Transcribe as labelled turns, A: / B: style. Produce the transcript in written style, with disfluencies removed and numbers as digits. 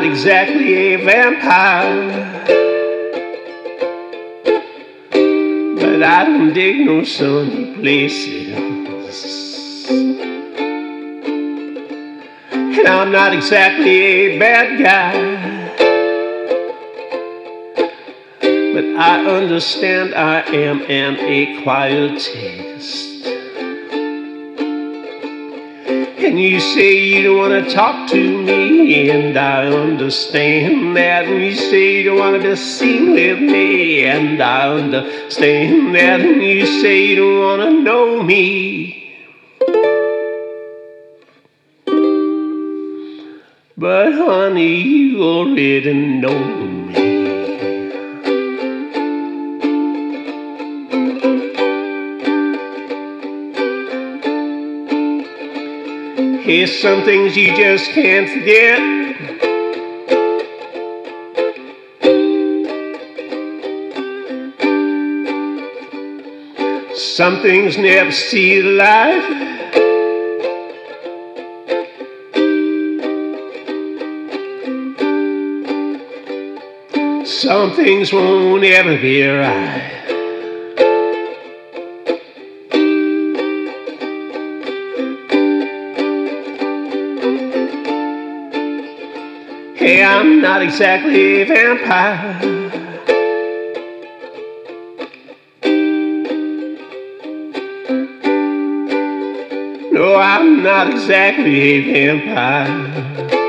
A: not exactly a vampire, but I don't dig no sunny places. And I'm not exactly a bad guy, but I understand I am an acquired taste. And you say you don't want to talk to me, and I understand that. And you say you don't want to be seen with me, and I understand that. And you say you don't want to know me, but honey, you already know me. Here's some things you just can't forget. Some things never see the light. Some things won't ever be right. Hey, I'm not exactly a vampire, no, I'm not exactly a vampire.